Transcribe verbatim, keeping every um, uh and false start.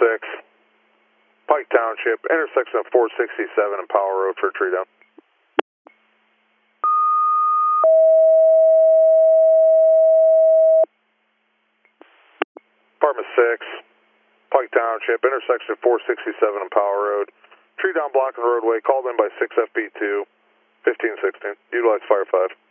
six, Pike Township, intersection of four sixty-seven and Power Road for a tree down. Department six, Pike Township, intersection of four sixty-seven and Power Road. Tree down blocking the roadway, called in by six F B two, fifteen sixteen. Utilize Fire five.